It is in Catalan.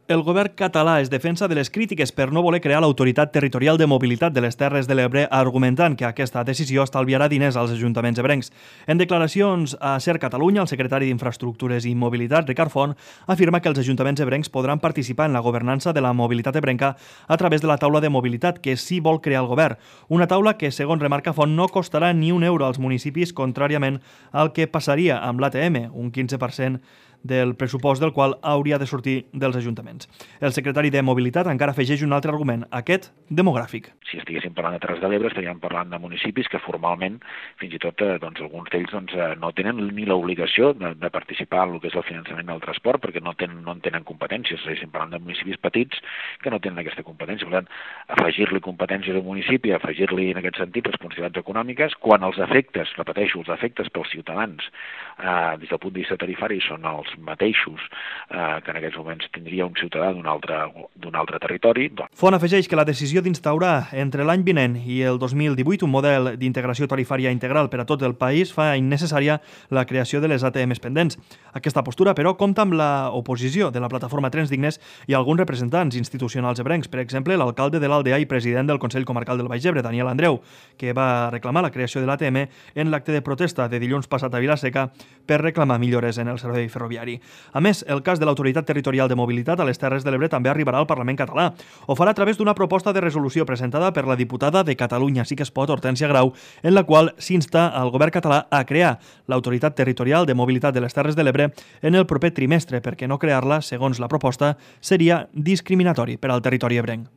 El govern català es defensa de les crítiques per no voler crear l'Autoritat Territorial de Mobilitat de les Terres de l'Ebre, argumentant que aquesta decisió estalviarà diners als ajuntaments ebrencs. En declaracions a Ser Catalunya, el secretari d'Infraestructures i Mobilitat, Ricard Font, afirma que els ajuntaments ebrencs podran participar en la governança de la mobilitat ebrenca a través de la taula de mobilitat que sí vol crear el govern. Una taula que, segons remarca Font, no costarà ni un euro als municipis, contràriament al que passaria amb l'ATM, un 15% del pressupost del qual hauria de sortir dels ajuntaments. El secretari de Mobilitat encara afegeix un altre argument, aquest demogràfic. Si estiguéssim parlant de Terres de l'Ebre, estaríem parlant de municipis que formalment, fins i tot, alguns d'ells no tenen ni l'obligació de participar en el que és el finançament del transport, perquè no en tenen competències. Estiguéssim parlant de municipis petits que no tenen aquesta competència. Per tant, afegir-li competències al municipi, afegir-li en aquest sentit responsabilitats econòmiques, quan els efectes, repeteixo, els efectes pels ciutadans des del punt de vista tarifari són els mateixos que en aquests moments tindria un ciutadà d'un altre territori. Font afegeix que la decisió d'instaurar entre l'any vinent i el 2018 un model d'integració tarifària integral per a tot el país fa innecessària la creació de les ATMs pendents. Aquesta postura, però, compta amb l'oposició de la plataforma Trens Dignes i alguns representants institucionals ebrencs, per exemple, l'alcalde de l'Aldea i president del Consell Comarcal del Baix Ebre, Daniel Andreu, que va reclamar la creació de l'ATM en l'acte de protesta de dilluns passat a Vila-seca per reclamar millores en el servei ferroviari. A més, el cas de l'Autoritat Territorial de Mobilitat a les Terres de l'Ebre també arribarà al Parlament català. Ho farà a través d'una proposta de resolució presentada per la diputada de Catalunya Sí que es pot, Hortènsia Grau, en la qual s'insta al govern català a crear l'Autoritat Territorial de Mobilitat de les Terres de l'Ebre en el proper trimestre, perquè no crear-la, segons la proposta, seria discriminatori per al territori ebrenc.